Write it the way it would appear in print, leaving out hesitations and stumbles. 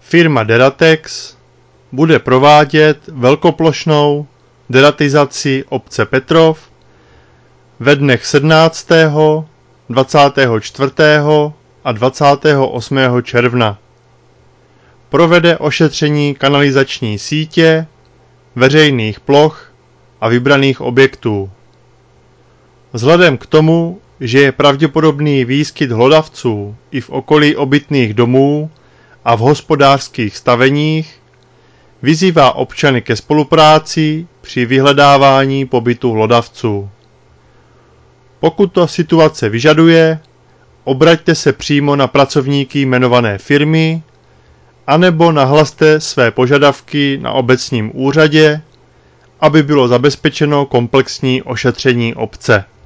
Firma Deratex bude provádět velkoplošnou deratizaci obce Petrov ve dnech 17., 24. a 28. června. Provede ošetření kanalizační sítě, veřejných ploch a vybraných objektů. Vzhledem k tomu, že je pravděpodobný výskyt hlodavců i v okolí obytných domů a v hospodářských staveních, vyzývá občany ke spolupráci při vyhledávání pobytu hlodavců. Pokud to situace vyžaduje, obraťte se přímo na pracovníky jmenované firmy anebo nahlaste své požadavky na obecním úřadě, aby bylo zabezpečeno komplexní ošetření obce.